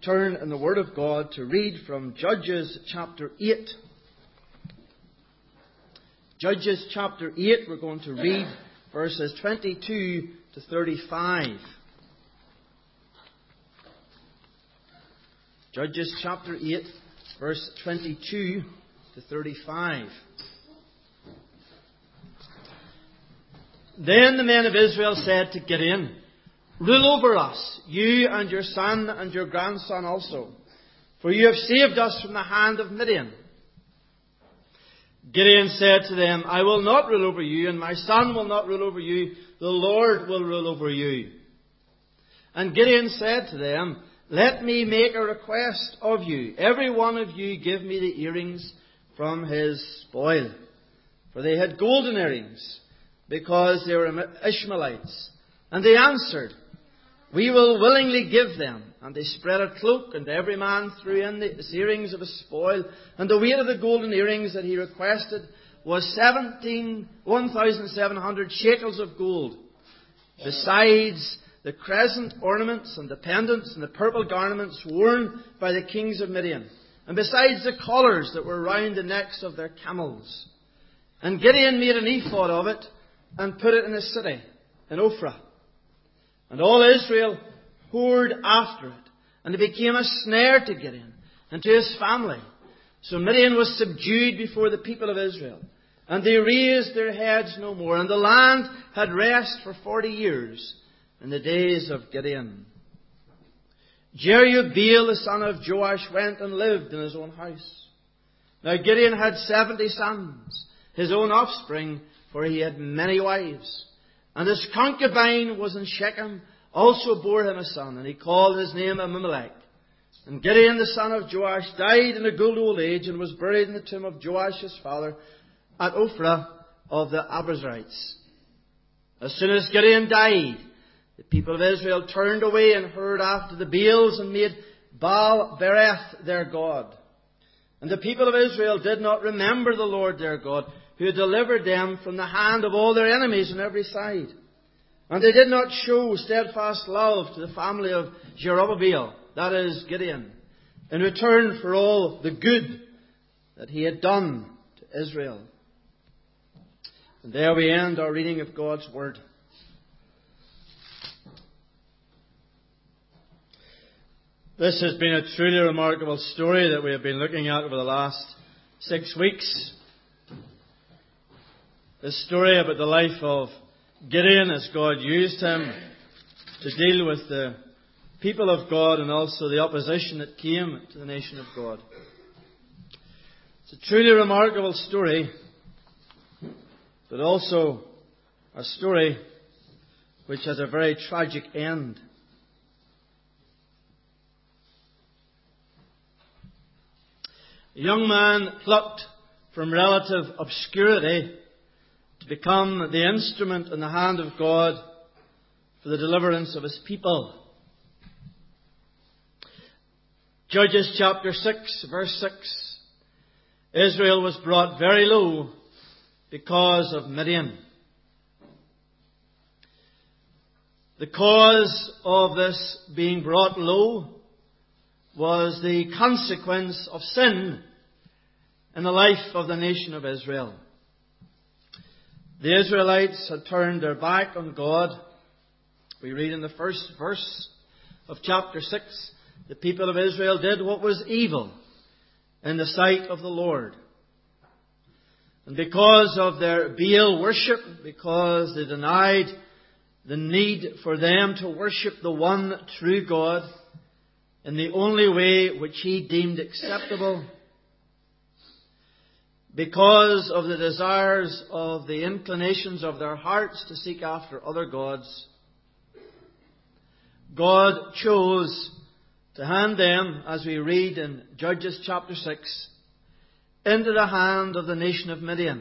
turn in the Word of God to read from Judges chapter 8. Judges chapter 8, we're going to read verses 22 to 35. Judges chapter 8, verse 22 to 35. Then the men of Israel said to Gideon, "Rule over us, you and your son and your grandson also, for you have saved us from the hand of Midian." Gideon said to them, "I will not rule over you, and my son will not rule over you. The Lord will rule over you." And Gideon said to them, "Let me make a request of you. Every one of you give me the earrings from his spoil." For they had golden earrings, because they were Ishmaelites. And they answered, "We will willingly give them." And they spread a cloak, and every man threw in the earrings of his spoil. And the weight of the golden earrings that he requested was 1,700 shekels of gold, besides the crescent ornaments and the pendants and the purple garments worn by the kings of Midian, and besides the collars that were round the necks of their camels. And Gideon made an ephod of it and put it in the city, in Ophrah. And all Israel whored after it, and it became a snare to Gideon and to his family. So Midian was subdued before the people of Israel, and they raised their heads no more. And the land had rest for 40 years in the days of Gideon. Jerubbaal, the son of Joash, went and lived in his own house. Now Gideon had 70 sons, his own offspring, for he had many wives. And his concubine was in Shechem, also bore him a son, and he called his name Abimelech. And Gideon the son of Joash died in a good old age, and was buried in the tomb of Joash his father at Ophrah of the Abiezrites. As soon as Gideon died, the people of Israel turned away and hurried after the Baals, and made Baal Bereth their god. And the people of Israel did not remember the Lord their God, who had delivered them from the hand of all their enemies on every side. And they did not show steadfast love to the family of Jerubbaal, that is, Gideon, in return for all the good that he had done to Israel. And there we end our reading of God's Word. This has been a truly remarkable story that we have been looking at over the last 6 weeks. This story about the life of Gideon as God used him to deal with the people of God and also the opposition that came to the nation of God. It's a truly remarkable story, but also a story which has a very tragic end. A young man plucked from relative obscurity to become the instrument in the hand of God for the deliverance of His people. Judges chapter 6, verse 6. Israel was brought very low because of Midian. The cause of this being brought low was the consequence of sin in the life of the nation of Israel. The Israelites had turned their back on God. We read in the first verse of chapter 6, the people of Israel did what was evil in the sight of the Lord. And because of their Baal worship, because they denied the need for them to worship the one true God in the only way which He deemed acceptable, because of the desires of the inclinations of their hearts to seek after other gods, God chose to hand them, as we read in Judges chapter 6, into the hand of the nation of Midian.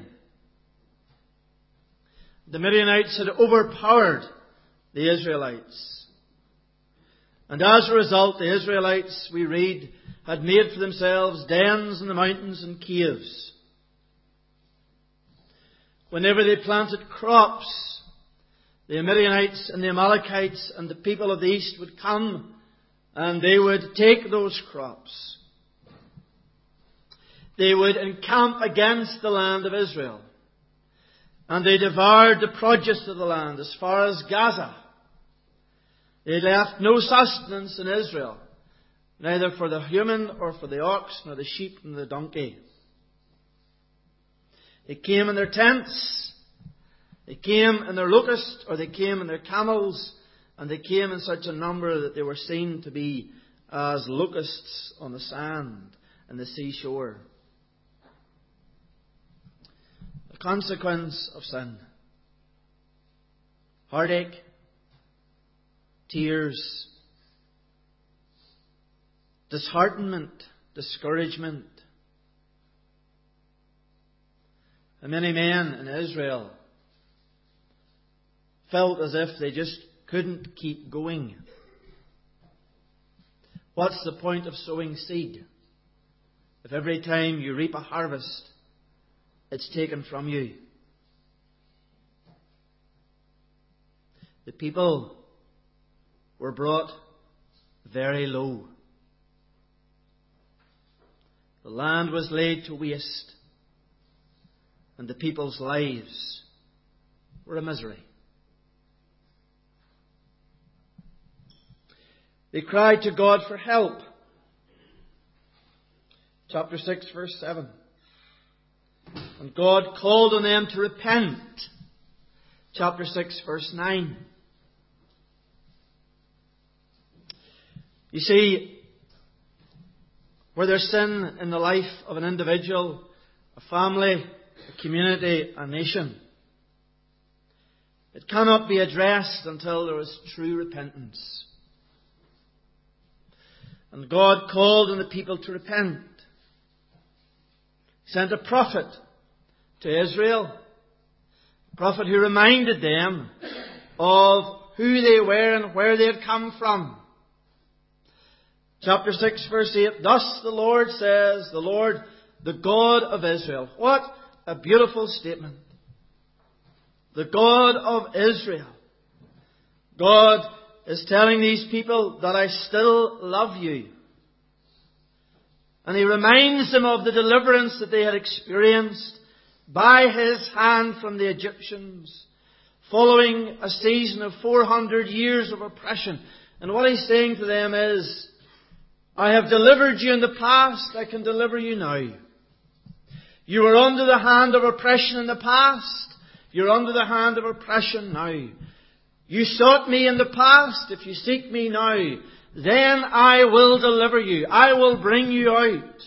The Midianites had overpowered the Israelites. And as a result, the Israelites, we read, had made for themselves dens in the mountains and caves. Whenever they planted crops, the Midianites and the Amalekites and the people of the east would come and they would take those crops. They would encamp against the land of Israel. And they devoured the produce of the land as far as Gaza. They left no sustenance in Israel, neither for the human or for the ox, nor the sheep nor the donkey. They came in their tents, they came in their locusts, or they came in their camels, and they came in such a number that they were seen to be as locusts on the sand and the seashore. The consequence of sin: heartache, tears, disheartenment, discouragement. And many men in Israel felt as if they just couldn't keep going. What's the point of sowing seed if every time you reap a harvest, it's taken from you? The people were brought very low. The land was laid to waste, and the people's lives were a misery. They cried to God for help. Chapter 6, verse 7. And God called on them to repent. Chapter 6, verse 9. You see, where there's sin in the life of an individual, a family, a community, a nation, it cannot be addressed until there is true repentance. And God called on the people to repent. He sent a prophet to Israel, a prophet who reminded them of who they were and where they had come from. Chapter 6, verse 8, "Thus the Lord says, the Lord, the God of Israel." What a beautiful statement. The God of Israel. God is telling these people that I still love you. And He reminds them of the deliverance that they had experienced by His hand from the Egyptians, following a season of 400 years of oppression. And what He's saying to them is, I have delivered you in the past, I can deliver you now. You were under the hand of oppression in the past, you're under the hand of oppression now. You sought me in the past, if you seek me now, then I will deliver you. I will bring you out.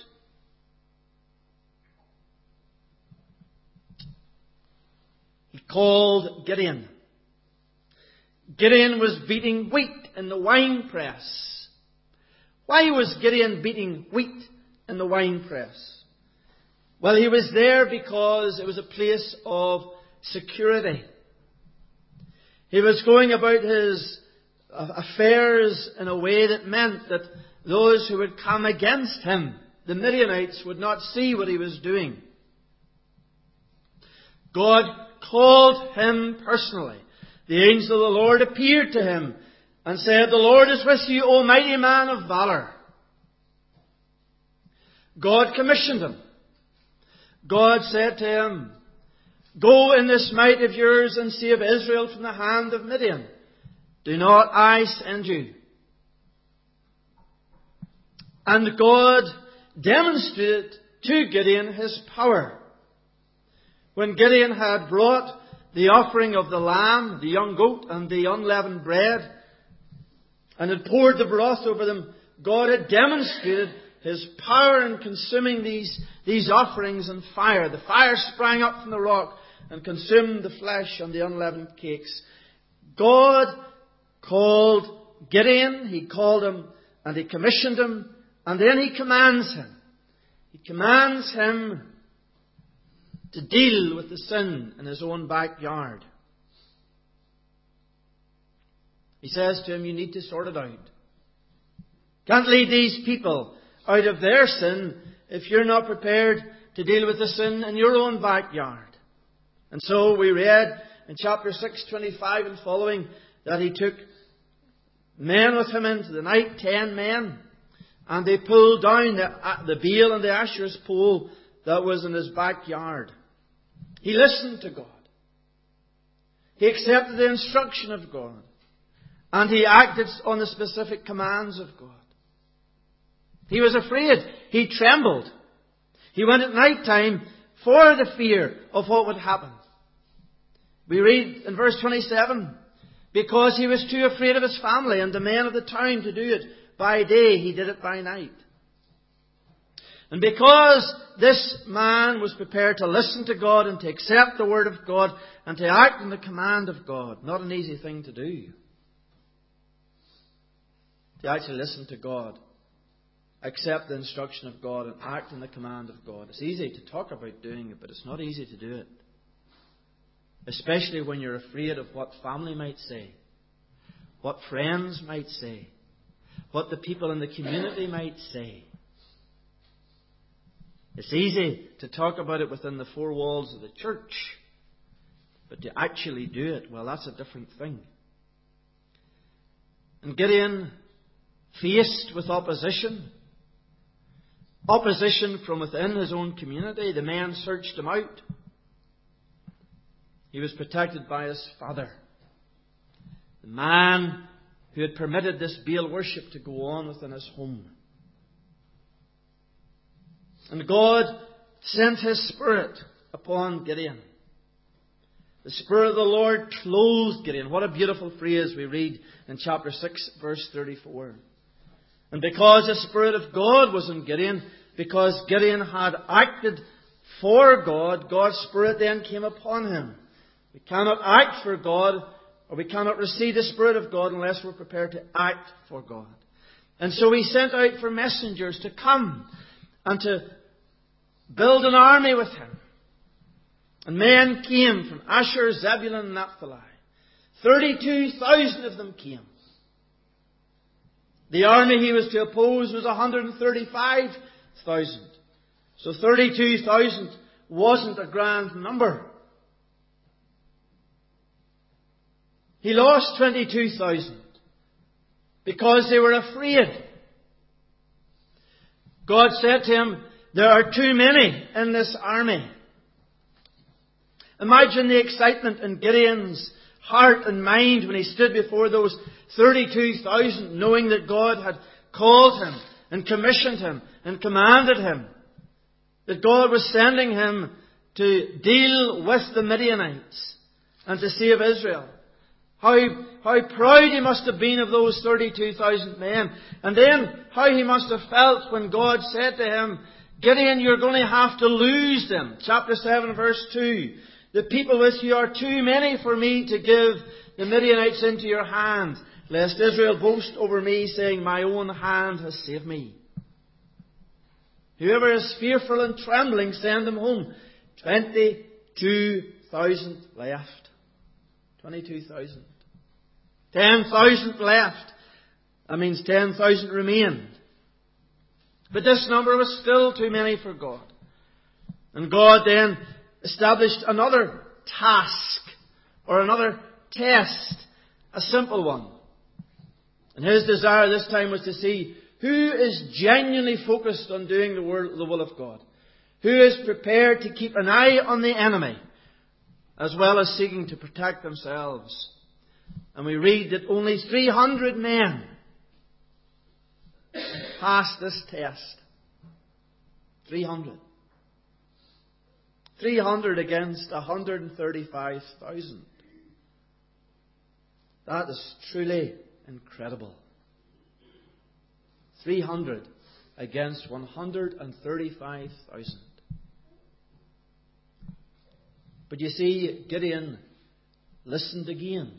He called Gideon. Gideon was beating wheat in the winepress. Why was Gideon beating wheat in the winepress? Well, he was there because it was a place of security. He was going about his affairs in a way that meant that those who would come against him, the Midianites, would not see what he was doing. God called him personally. The angel of the Lord appeared to him and said, "The Lord is with you, O mighty man of valor." God commissioned him. God said to him, "Go in this might of yours and save Israel from the hand of Midian. Do not I send you?" And God demonstrated to Gideon His power. When Gideon had brought the offering of the lamb, the young goat, and the unleavened bread, and had poured the broth over them, God had demonstrated His power in consuming these offerings in fire. The fire sprang up from the rock and consumed the flesh and the unleavened cakes. God called Gideon, He called him, and He commissioned him, and then He commands him. He commands him to deal with the sin in his own backyard. He says to him, you need to sort it out. Can't lead these people out of their sin if you're not prepared to deal with the sin in your own backyard. And so we read in chapter 6:25 and following that he took men with him into the night, 10 men. And they pulled down the Baal and the Asherah's pole that was in his backyard. He listened to God. He accepted the instruction of God. And he acted on the specific commands of God. He was afraid. He trembled. He went at night time for the fear of what would happen. We read in verse 27, because he was too afraid of his family and the men of the town to do it by day, he did it by night. And because this man was prepared to listen to God and to accept the word of God and to act on the command of God, not an easy thing to do. To actually listen to God, accept the instruction of God and act on the command of God. It's easy to talk about doing it, but it's not easy to do it. Especially when you're afraid of what family might say, what friends might say, what the people in the community might say. It's easy to talk about it within the four walls of the church, but to actually do it, well, that's a different thing. And Gideon, faced with opposition from within his own community, the men searched him out. He was protected by his father, the man who had permitted this Baal worship to go on within his home. And God sent His Spirit upon Gideon. The Spirit of the Lord clothed Gideon. What a beautiful phrase we read in chapter 6, verse 34. And because the Spirit of God was in Gideon, because Gideon had acted for God, God's Spirit then came upon him. We cannot act for God, or we cannot receive the Spirit of God unless we're prepared to act for God. And so He sent out for messengers to come and to build an army with him. And men came from Asher, Zebulun, and Naphtali. 32,000 of them came. The army he was to oppose was 135,000. So 32,000 wasn't a grand number. He lost 22,000 because they were afraid. God said to him, there are too many in this army. Imagine the excitement in Gideon's heart and mind when he stood before those 32,000, knowing that God had called him and commissioned him and commanded him. That God was sending him to deal with the Midianites and to save Israel. How proud he must have been of those 32,000 men. And then how he must have felt when God said to him, Gideon, you're going to have to lose them. Chapter 7, verse 2. The people with you are too many for me to give the Midianites into your hand, lest Israel boast over me, saying, my own hand has saved me. Whoever is fearful and trembling, send them home. 22,000 left. 22,000. 10,000 left. That means 10,000 remained. But this number was still too many for God. And God then established another task, or another test, a simple one. And His desire this time was to see who is genuinely focused on doing the will of God. Who is prepared to keep an eye on the enemy, as well as seeking to protect themselves. And we read that only 300 men passed this test. 300. 300 against 135,000. That is truly incredible. 300 against 135,000. But you see, Gideon listened again.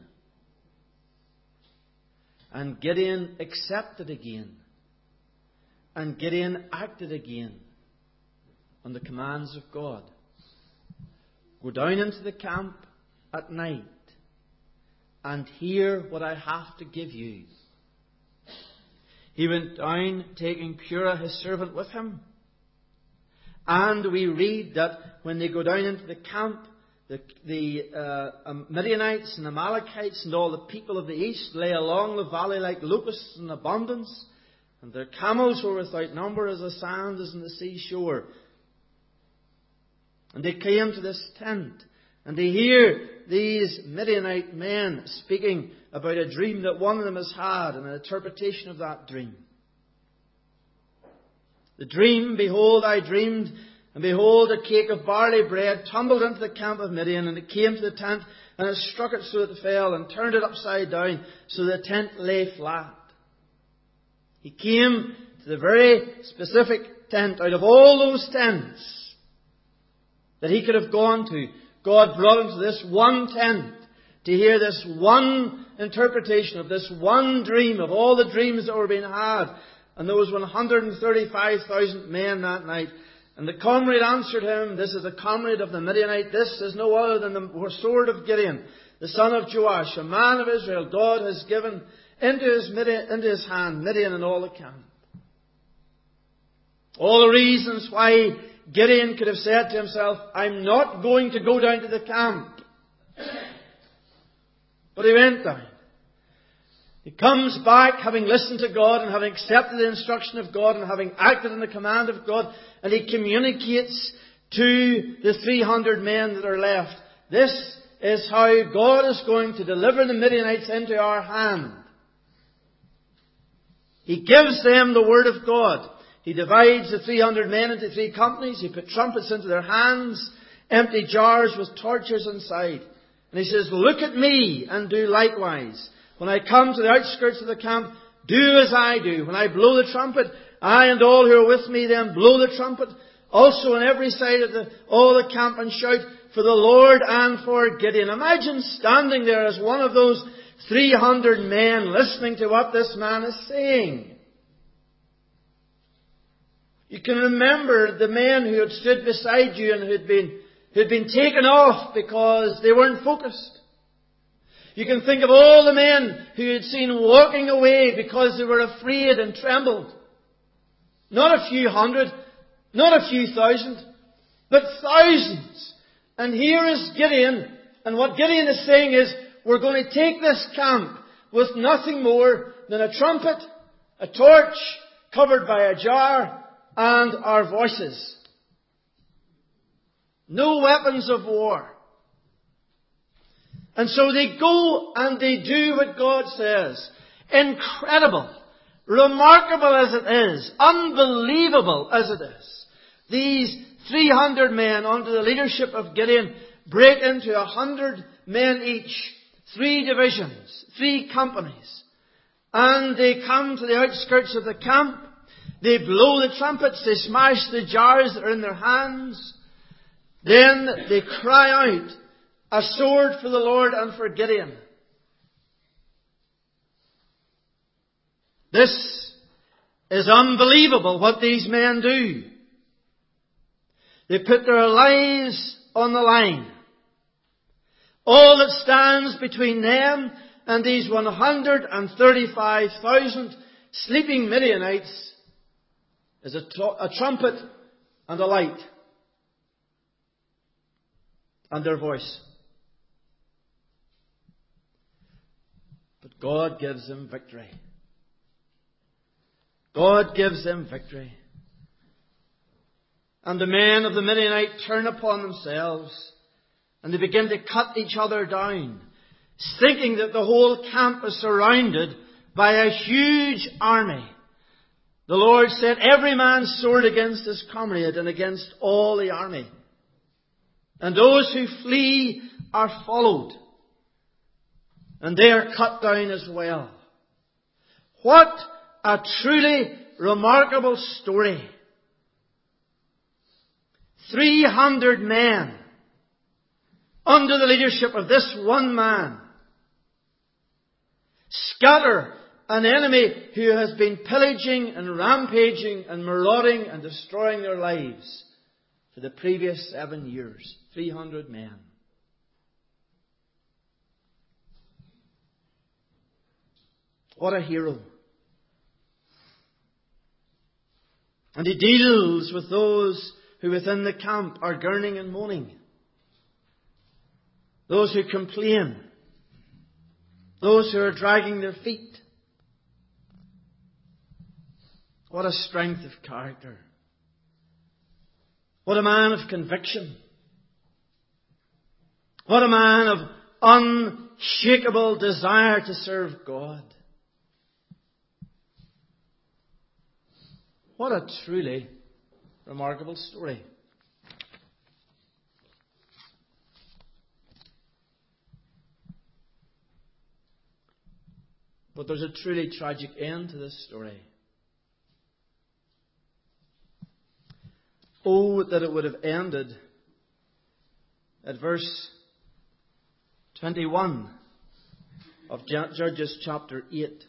And Gideon accepted again. And Gideon acted again on the commands of God. Go down into the camp at night and hear what I have to give you. He went down, taking Purah his servant with him. And we read that when they go down into the camp, the Midianites and Amalekites and all the people of the east lay along the valley like locusts in abundance, and their camels were without number as the sand is in the seashore. And they came to this tent, and they hear these Midianite men speaking about a dream that one of them has had and an interpretation of that dream. The dream, behold, I dreamed, and behold, a cake of barley bread tumbled into the camp of Midian, and it came to the tent, and it struck it so that it fell, and turned it upside down, so the tent lay flat. He came to the very specific tent out of all those tents that he could have gone to. God brought him to this one tent to hear this one interpretation of this one dream, of all the dreams that were being had. And there was 135,000 men that night. And the comrade answered him, this is the comrade of the Midianite, this is no other than the sword of Gideon, the son of Joash, a man of Israel. God has given into his hand Midian and all the camp. All the reasons why Gideon could have said to himself, I'm not going to go down to the camp. But he went down. He comes back having listened to God and having accepted the instruction of God and having acted on the command of God, and he communicates to the 300 men that are left, this is how God is going to deliver the Midianites into our hand. He gives them the word of God. He divides the 300 men into 3 companies. He put trumpets into their hands, empty jars with torches inside. And he says, look at me and do likewise. When I come to the outskirts of the camp, do as I do. When I blow the trumpet, I and all who are with me then blow the trumpet. Also on every side of all the camp, and shout for the Lord and for Gideon. Imagine standing there as one of those 300 men listening to what this man is saying. You can remember the men who had stood beside you and who'd been taken off because they weren't focused. You can think of all the men who you'd seen walking away because they were afraid and trembled. Not a few hundred, not a few thousand, but thousands. And here is Gideon, and what Gideon is saying is, we're going to take this camp with nothing more than a trumpet, a torch, covered by a jar, and our voices. No weapons of war. And so they go and they do what God says. Incredible, remarkable as it is, unbelievable as it is. These 300 men under the leadership of Gideon break into 100 men each, 3 divisions, 3 companies. And they come to the outskirts of the camp. They blow the trumpets. They smash the jars that are in their hands. Then they cry out, a sword for the Lord and for Gideon. This is unbelievable what these men do. They put their lives on the line. All that stands between them and these 135,000 sleeping Midianites is a trumpet and a light and their voice. But God gives them victory. God gives them victory. And the men of the Midianite turn upon themselves and they begin to cut each other down, thinking that the whole camp is surrounded by a huge army. The Lord set every man's sword against his comrade and against all the army. And those who flee are followed. And they are cut down as well. What a truly remarkable story. 300 men under the leadership of this one man scatter an enemy who has been pillaging and rampaging and marauding and destroying their lives for the previous 7 years. 300 men. What a hero. And he deals with those who within the camp are groaning and moaning. those who complain, those who are dragging their feet. What a strength of character. What a man of conviction. What a man of unshakable desire to serve God. What a truly remarkable story. But there's a truly tragic end to this story. Oh, that it would have ended at verse 21 of Judges chapter 8.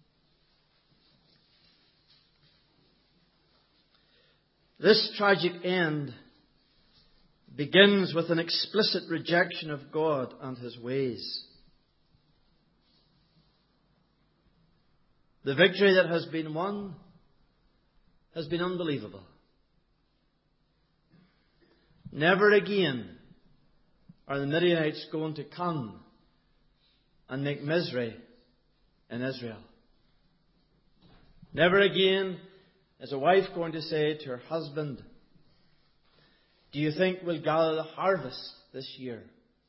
This tragic end begins with an explicit rejection of God and His ways. The victory that has been won has been unbelievable. Never again are the Midianites going to come and make misery in Israel. Never again is a wife going to say to her husband, "Do you think we'll gather the harvest this year?"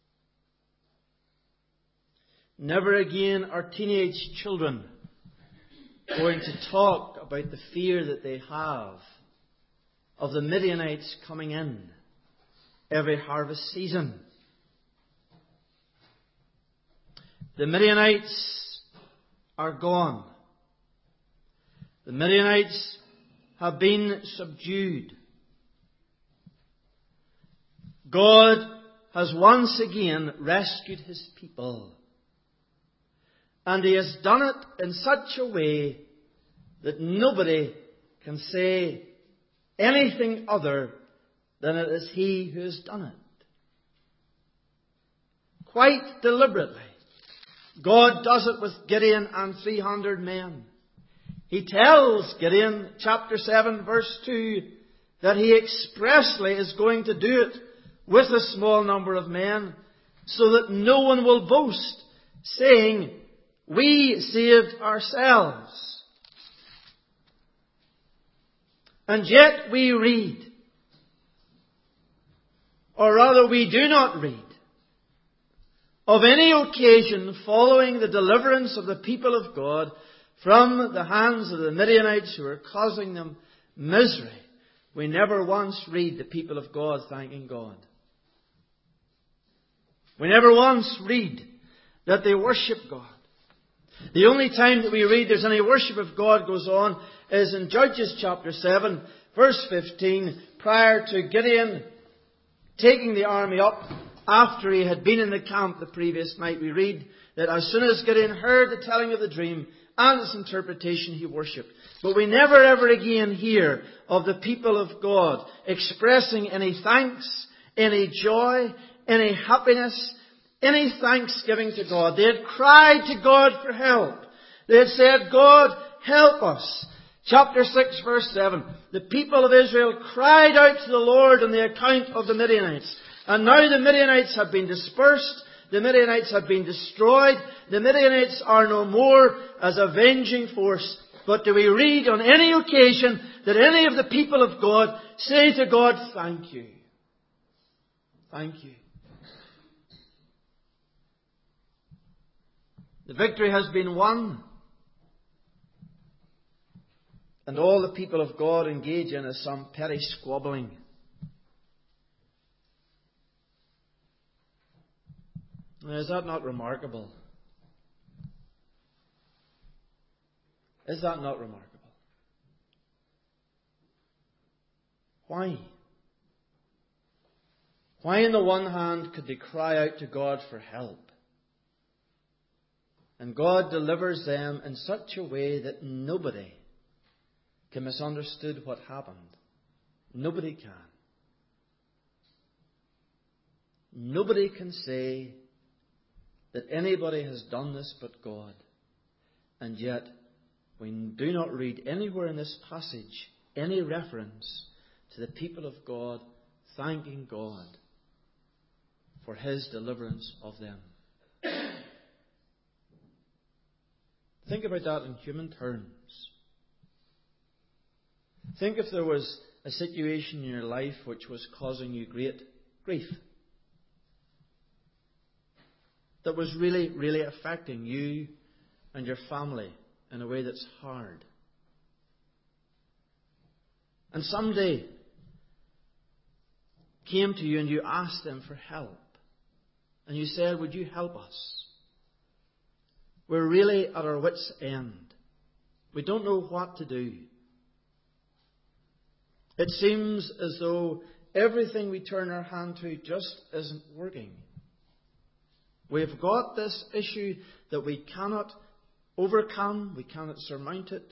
Never again are teenage children going to talk about the fear that they have of the Midianites coming in every harvest season. The Midianites are gone. The Midianites have been subdued. God has once again rescued His people. And He has done it in such a way that nobody can say anything other than it is He who has done it. Quite deliberately, God does it with Gideon and 300 men. He tells Gideon, chapter 7, verse 2, that he expressly is going to do it with a small number of men, so that no one will boast, saying, "We saved ourselves." And yet we read, or rather we do not read, of any occasion following the deliverance of the people of God from the hands of the Midianites who were causing them misery. We never once read the people of God thanking God. We never once read that they worship God. The only time that we read there's any worship of God goes on is in Judges chapter 7, verse 15, prior to Gideon taking the army up after he had been in the camp the previous night. We read that as soon as Gideon heard the telling of the dream and its interpretation, he worshipped. But we never ever again hear of the people of God expressing any thanks, any joy, any happiness, any thanksgiving to God. They had cried to God for help. They had said, "God, help us." Chapter 6, verse 7. The people of Israel cried out to the Lord on the account of the Midianites. And now the Midianites have been dispersed. The Midianites have been destroyed. The Midianites are no more as a avenging force. But do we read on any occasion that any of the people of God say to God, "Thank you. Thank you." The victory has been won. And all the people of God engage in is some petty squabbling. Now, is that not remarkable? Is that not remarkable? Why? Why on the one hand could they cry out to God for help? And God delivers them in such a way that nobody can misunderstand what happened. Nobody can. Nobody can say that anybody has done this but God. And yet, we do not read anywhere in this passage any reference to the people of God thanking God for His deliverance of them. Think about that in human terms. Think if there was a situation in your life which was causing you great grief, that was really, really affecting you and your family in a way that's hard. And somebody came to you and you asked them for help. And you said, would you help us? We're really at our wits' end. We don't know what to do. It seems as though everything we turn our hand to just isn't working. We've got this issue that we cannot overcome, we cannot surmount it.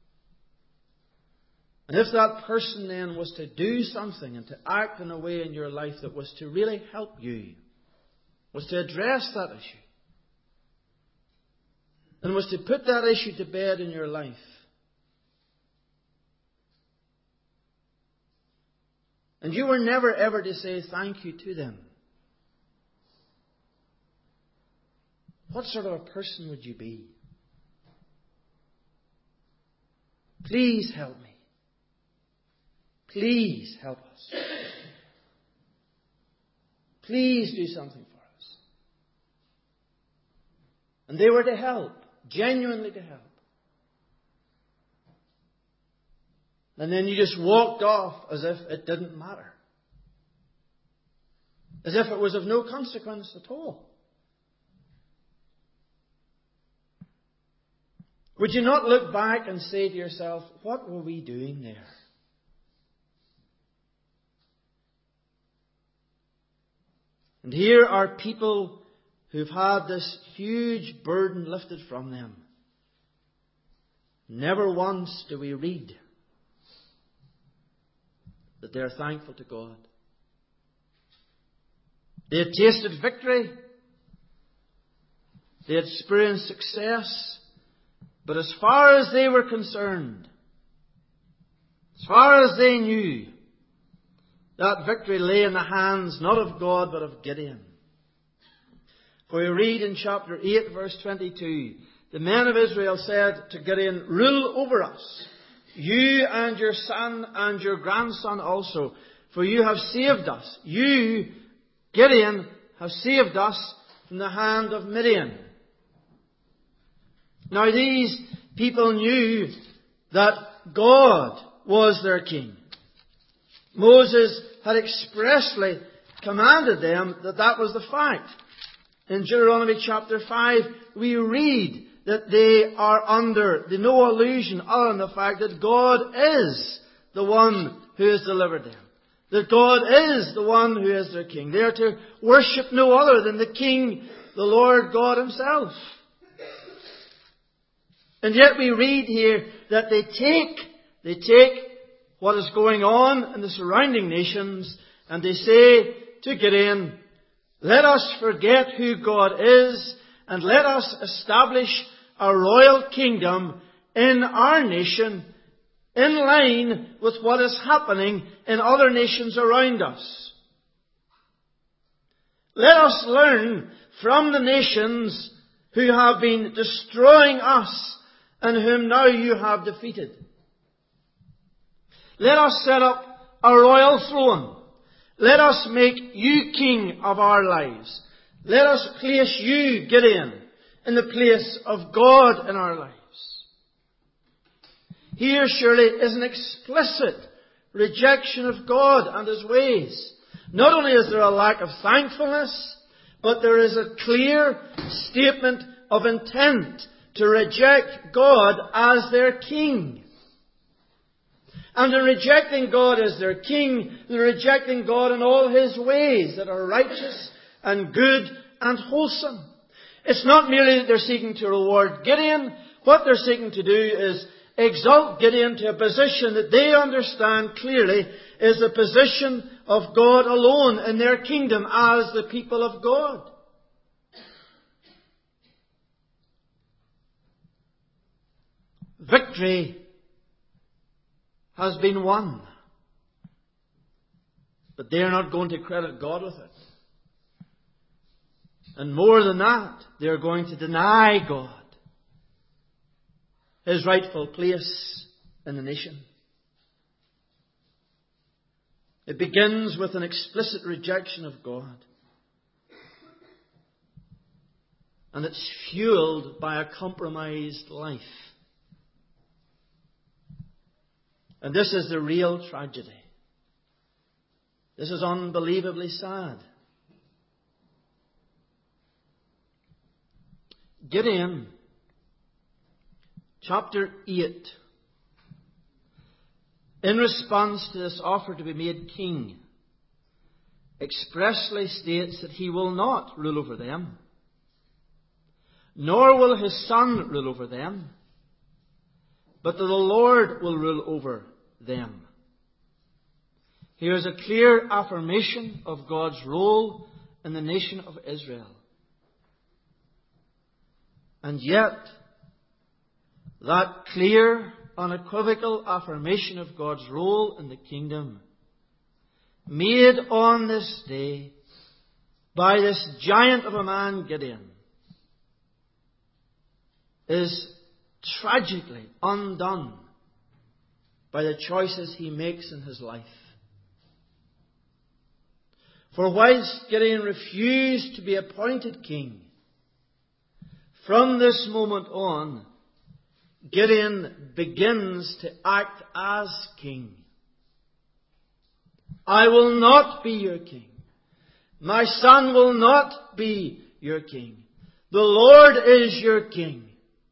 And if that person then was to do something and to act in a way in your life that was to really help you, was to address that issue, and was to put that issue to bed in your life, and you were never ever to say thank you to them, what sort of a person would you be? Please help me. Please help us. Please do something for us. And they were to help, genuinely to help. And then you just walked off as if it didn't matter. As if it was of no consequence at all. Would you not look back and say to yourself, what were we doing there? And here are people who've had this huge burden lifted from them. Never once do we read that they're thankful to God. They had tasted victory. They had experienced success. But as far as they were concerned, as far as they knew, that victory lay in the hands not of God but of Gideon. For we read in chapter 8 verse 22, the men of Israel said to Gideon, rule over us, you and your son and your grandson also, for you have saved us. You, Gideon, have saved us from the hand of Midian. Now these people knew that God was their king. Moses had expressly commanded them that that was the fact. In Deuteronomy chapter 5, we read that they no illusion other than the fact that God is the one who has delivered them. That God is the one who is their king. They are to worship no other than the King, the Lord God Himself. And yet we read here that they take what is going on in the surrounding nations and they say to Gideon, let us forget who God is and let us establish a royal kingdom in our nation in line with what is happening in other nations around us. Let us learn from the nations who have been destroying us and whom now you have defeated. Let us set up a royal throne. Let us make you king of our lives. Let us place you, Gideon, in the place of God in our lives. Here surely is an explicit rejection of God and His ways. Not only is there a lack of thankfulness, but there is a clear statement of intent to reject God as their king. And in rejecting God as their king, they're rejecting God in all His ways that are righteous and good and wholesome. It's not merely that they're seeking to reward Gideon. What they're seeking to do is exalt Gideon to a position that they understand clearly is the position of God alone in their kingdom as the people of God. Victory has been won. But they are not going to credit God with it. And more than that, they are going to deny God His rightful place in the nation. It begins with an explicit rejection of God. And it's fueled by a compromised life. And this is the real tragedy. This is unbelievably sad. Gideon, chapter 8, in response to this offer to be made king, expressly states that he will not rule over them, nor will his son rule over them, but that the Lord will rule over them. Here is a clear affirmation of God's role in the nation of Israel. And yet, that clear, unequivocal affirmation of God's role in the kingdom, made on this day by this giant of a man, Gideon, is tragically undone by the choices he makes in his life. For whilst Gideon refused to be appointed king, from this moment on, Gideon begins to act as king. I will not be your king. My son will not be your king. The Lord is your king.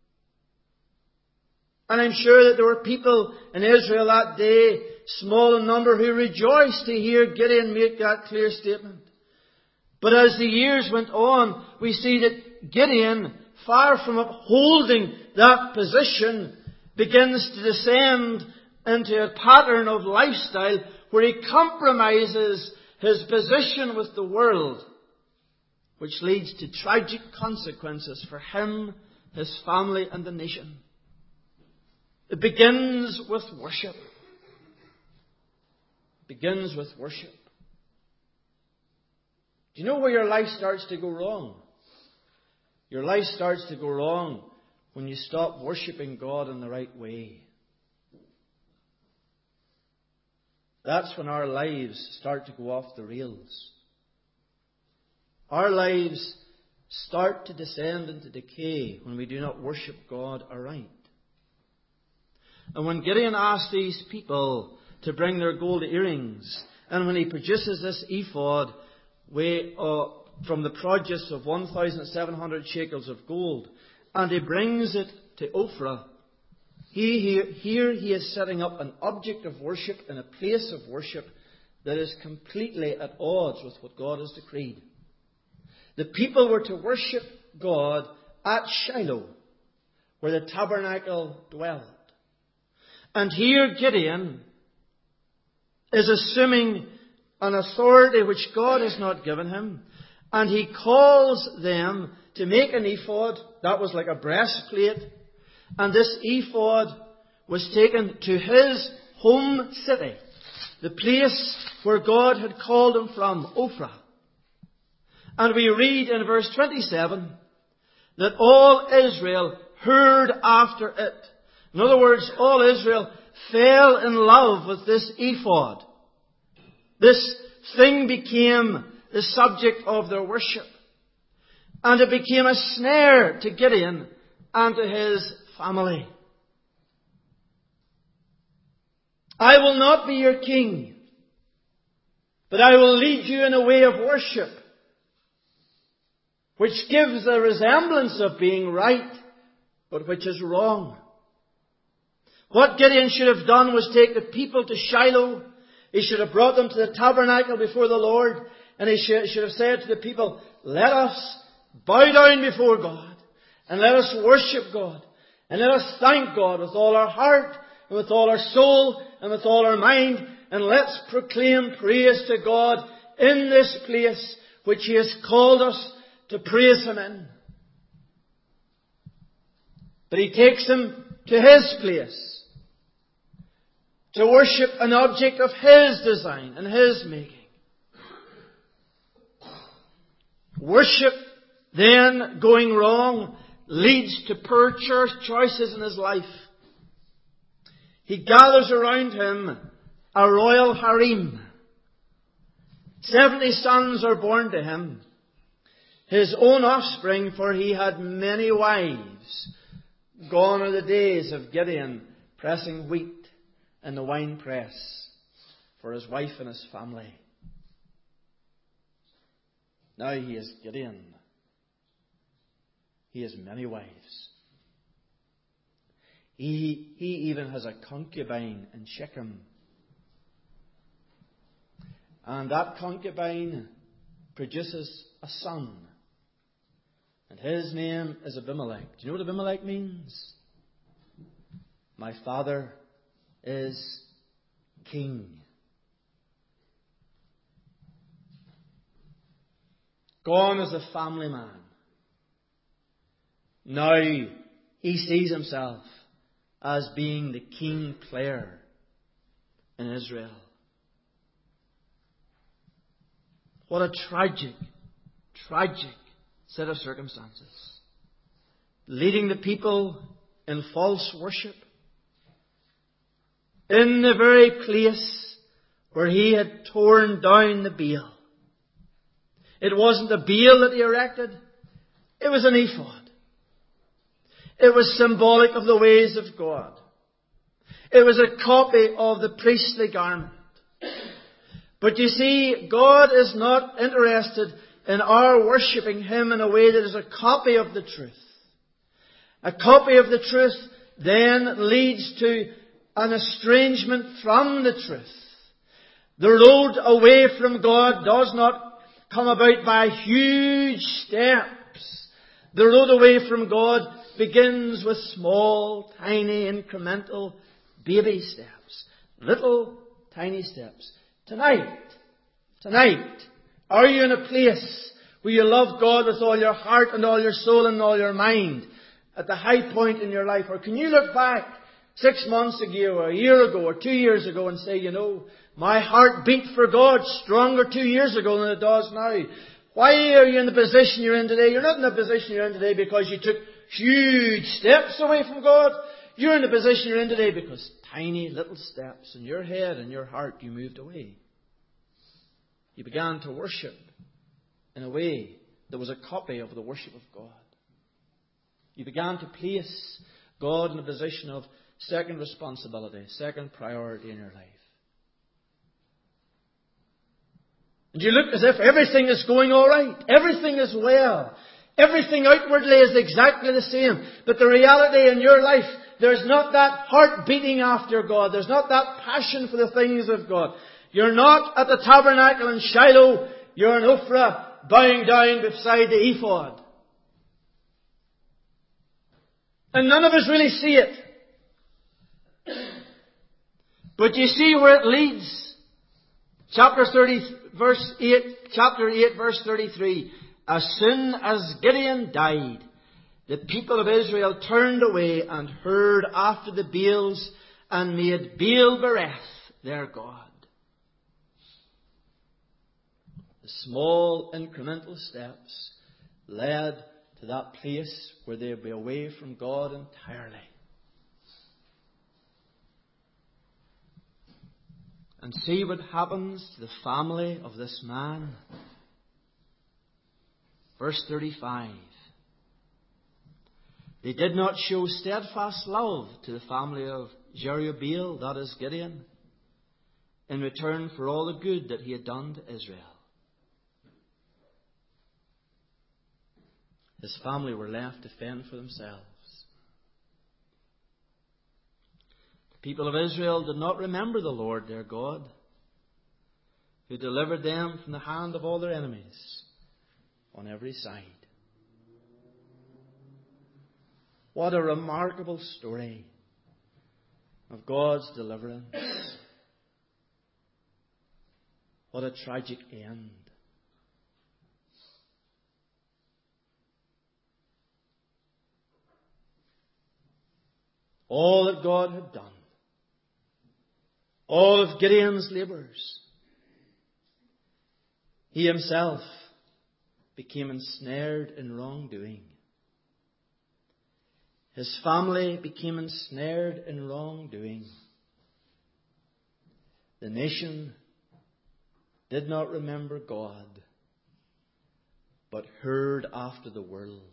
And I'm sure that there were people in Israel that day, small in number, who rejoiced to hear Gideon make that clear statement. But as the years went on, we see that Gideon, far from upholding that position, begins to descend into a pattern of lifestyle where he compromises his position with the world, which leads to tragic consequences for him, his family, and the nation. It begins with worship. It begins with worship. Do you know where your life starts to go wrong? Your life starts to go wrong when you stop worshipping God in the right way. That's when our lives start to go off the rails. Our lives start to descend into decay when we do not worship God aright. And when Gideon asked these people to bring their gold earrings, and when he produces this ephod from the produce of 1,700 shekels of gold, and he brings it to Ophrah, here he is setting up an object of worship in a place of worship that is completely at odds with what God has decreed. The people were to worship God at Shiloh, where the tabernacle dwelled. And here Gideon is assuming an authority which God has not given him. And he calls them to make an ephod. That was like a breastplate. And this ephod was taken to his home city, the place where God had called him from, Ophrah. And we read in verse 27 that all Israel hurried after it. In other words, all Israel fell in love with this ephod. This thing became the subject of their worship. And it became a snare to Gideon and to his family. I will not be your king, but I will lead you in a way of worship which gives a resemblance of being right, but which is wrong. What Gideon should have done was take the people to Shiloh. He should have brought them to the tabernacle before the Lord. And he should have said to the people, let us bow down before God. And let us worship God. And let us thank God with all our heart, and with all our soul, and with all our mind. And let's proclaim praise to God in this place which He has called us to praise Him in. But He takes them to His place, to worship an object of His design and His making. Worship then going wrong leads to poor choices in his life. He gathers around him a royal harem. 70 sons are born to him, his own offspring, for he had many wives. Gone are the days of Gideon pressing wheat in the winepress for his wife and his family. Now he is Gideon. He has many wives. He even has a concubine in Shechem. And that concubine produces a son. And his name is Abimelech. Do you know what Abimelech means? My father is king. Gone is a family man. Now he sees himself as being the king player in Israel. What a tragic set of circumstances. Leading the people in false worship. In the very place where he had torn down the Baal. It wasn't a Baal that he erected. It was an ephod. It was symbolic of the ways of God. It was a copy of the priestly garment. But you see, God is not interested in our worshipping Him in a way that is a copy of the truth. A copy of the truth then leads to an estrangement from the truth. The road away from God does not come about by huge steps. The road away from God begins with small, tiny, incremental baby steps. Little, tiny steps. Tonight, are you in a place where you love God with all your heart and all your soul and all your mind at the high point in your life? Or can you look back 6 months ago or a year ago or 2 years ago and say, you know, my heart beat for God stronger 2 years ago than it does now. Why are you in the position you're in today? You're not in the position you're in today because you took huge steps away from God. You're in the position you're in today because tiny little steps in your head and your heart you moved away. You began to worship in a way that was a copy of the worship of God. You began to place God in a position of second responsibility, second priority in your life. And you look as if everything is going all right. Everything is well. Everything outwardly is exactly the same. But the reality in your life, there's not that heart beating after God. There's not that passion for the things of God. You're not at the tabernacle in Shiloh. You're in Ophrah, bowing down beside the ephod. And none of us really see it. But you see where it leads. Chapter 8, verse 33. As soon as Gideon died, the people of Israel turned away and heard after the Baals and made Baal-berith their god. The small incremental steps led to that place where they would be away from God entirely. And see what happens to the family of this man. Verse 35. They did not show steadfast love to the family of Jerubbaal, that is Gideon, in return for all the good that he had done to Israel. His family were left to fend for themselves. The people of Israel did not remember the Lord their God, who delivered them from the hand of all their enemies on every side. What a remarkable story of God's deliverance. What a tragic end. All that God had done, all of Gideon's labours, he himself became ensnared in wrongdoing. His family became ensnared in wrongdoing. The nation did not remember God, but hurried after the world.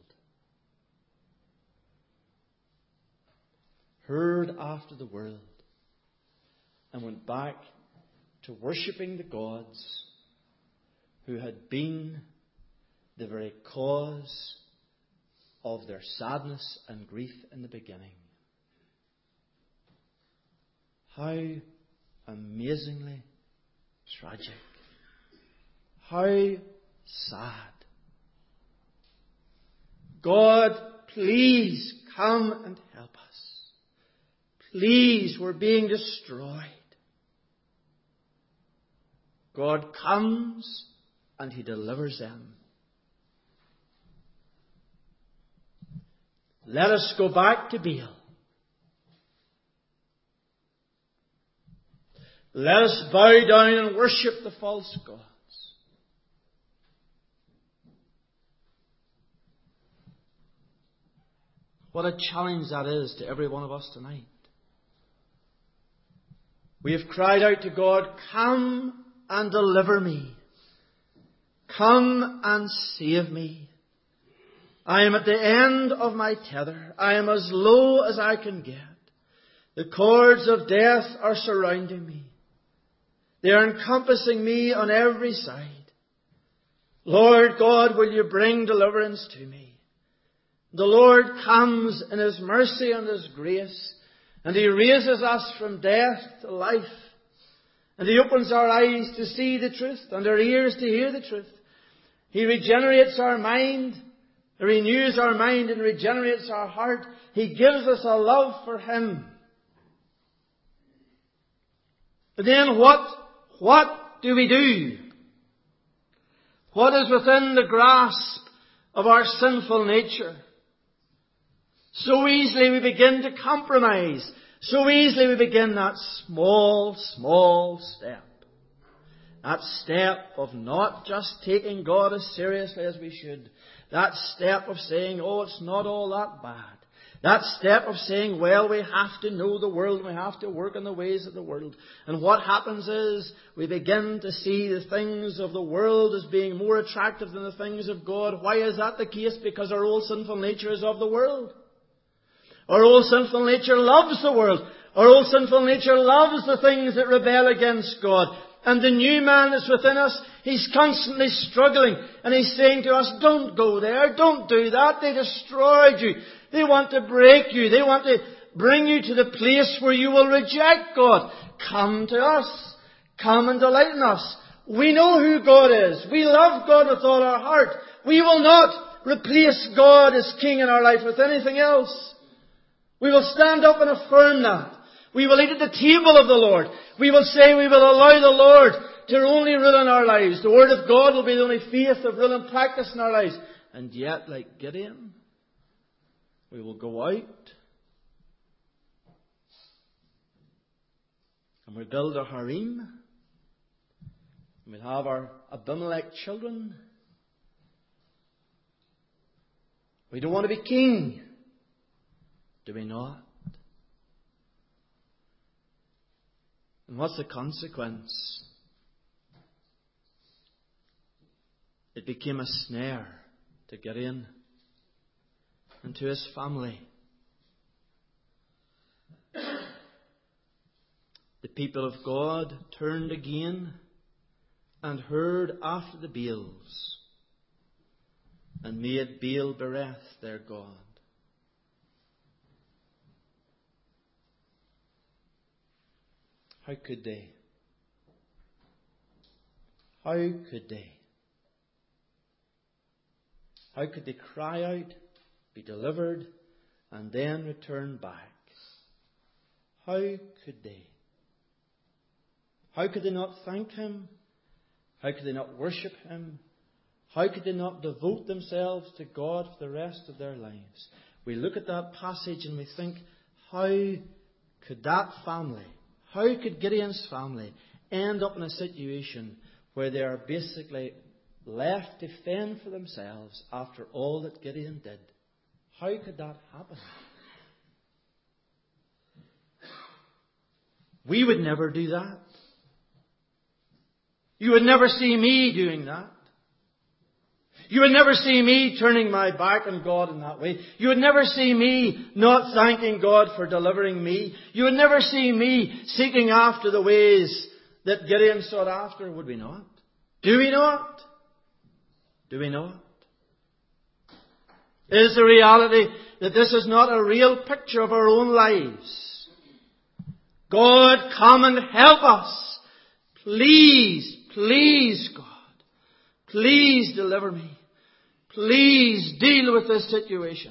Hurried after the world and went back to worshipping the gods who had been the very cause of their sadness and grief in the beginning. How amazingly tragic. How sad. God, please come and help us. Please, we're being destroyed. God comes and He delivers them. Let us go back to Baal. Let us bow down and worship the false gods. What a challenge that is to every one of us tonight. We have cried out to God, come and deliver me. Come and save me. I am at the end of my tether. I am as low as I can get. The cords of death are surrounding me. They are encompassing me on every side. Lord God, will you bring deliverance to me? The Lord comes in His mercy and His grace, and He raises us from death to life. And He opens our eyes to see the truth and our ears to hear the truth. He regenerates our mind, renews our mind and regenerates our heart. He gives us a love for Him. But then what do we do? What is within the grasp of our sinful nature? So easily we begin to compromise. So easily we begin that small step. That step of not just taking God as seriously as we should. That step of saying, oh, it's not all that bad. That step of saying, well, we have to know the world, we have to work in the ways of the world. And what happens is, we begin to see the things of the world as being more attractive than the things of God. Why is that the case? Because our old sinful nature is of the world. Our old sinful nature loves the world. Our old sinful nature loves the things that rebel against God. And the new man that's within us, he's constantly struggling. And he's saying to us, don't go there, don't do that. They destroyed you. They want to break you. They want to bring you to the place where you will reject God. Come to us. Come and delight in us. We know who God is. We love God with all our heart. We will not replace God as King in our life with anything else. We will stand up and affirm that. We will eat at the table of the Lord. We will say we will allow the Lord to only rule in our lives. The Word of God will be the only faith of rule and practice in our lives. And yet, like Gideon, we will go out and we'll build a harem. And we'll have our Abimelech children. We don't want to be king. Do we not? And what's the consequence? It became a snare to Gideon and to his family. The people of God turned again and heard after the Baals and made Baal Bereth their God. How could they? How could they? How could they cry out, be delivered, and then return back? How could they? How could they not thank Him? How could they not worship Him? How could they not devote themselves to God for the rest of their lives? We look at that passage and we think, how could that family, how could Gideon's family end up in a situation where they are basically left to fend for themselves after all that Gideon did. How could that happen? We would never do that. You would never see me doing that. You would never see me turning my back on God in that way. You would never see me not thanking God for delivering me. You would never see me seeking after the ways that Gideon sought after, would we not? Do we not? Do we not? It is the reality that this is not a real picture of our own lives. God, come and help us. Please, please, God. Please deliver me. Please deal with this situation.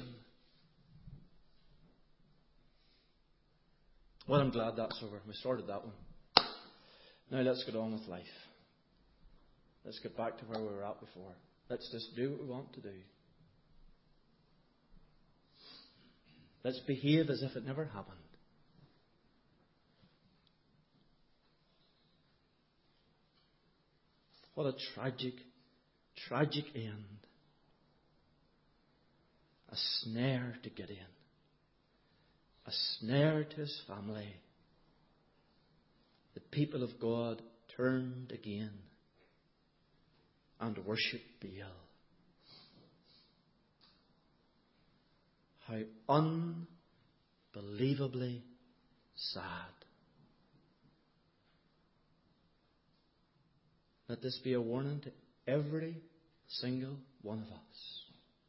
Well, I'm glad that's over. We started that one. Now let's get on with life. Let's get back to where we were at before. Let's just do what we want to do. Let's behave as if it never happened. What a tragic, tragic end. A snare to Gideon. A snare to his family. The people of God turned again and worshipped Baal. How unbelievably sad. Let this be a warning to every single one of us.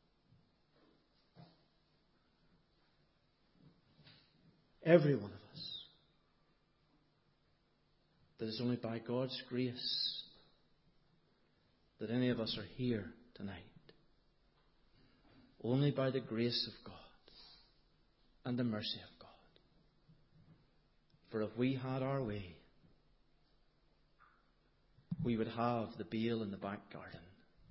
Every one of us. That it's only by God's grace that any of us are here tonight. Only by the grace of God and the mercy of God. For if we had our way, we would have the Baal in the back garden.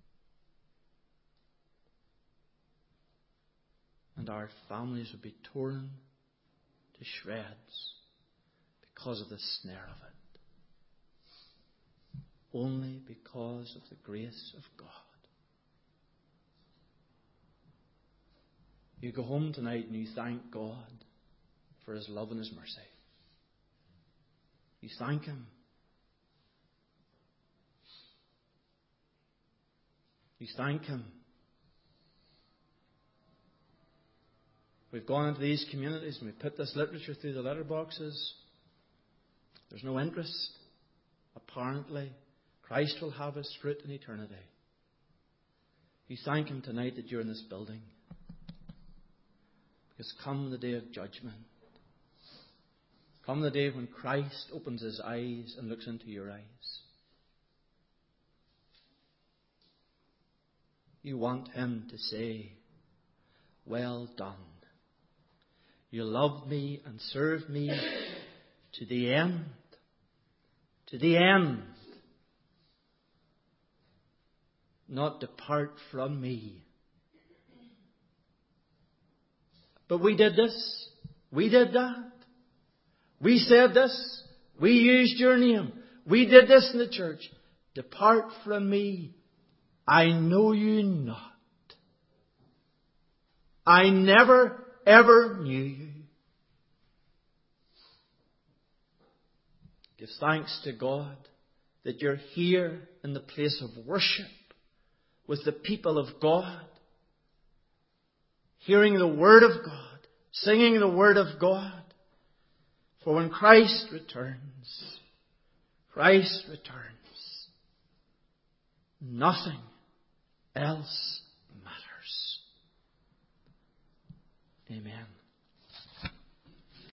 And our families would be torn to shreds because of the snare of it. Only because of the grace of God. You go home tonight and you thank God for His love and His mercy. You thank Him. You thank Him. We've gone into these communities and we've put this literature through the letterboxes. There's no interest. Apparently, Christ will have His fruit in eternity. You thank Him tonight that you're in this building. Because come the day of judgment, come the day when Christ opens His eyes and looks into your eyes, you want Him to say, well done. You loved me and served me to the end. To the end. Not depart from me. But we did this. We did that. We said this. We used your name. We did this in the church. Depart from me. I know you not. I never, ever knew you. Give thanks to God that you're here in the place of worship with the people of God, hearing the Word of God, singing the Word of God. For when Christ returns, nothing else matters. Amen.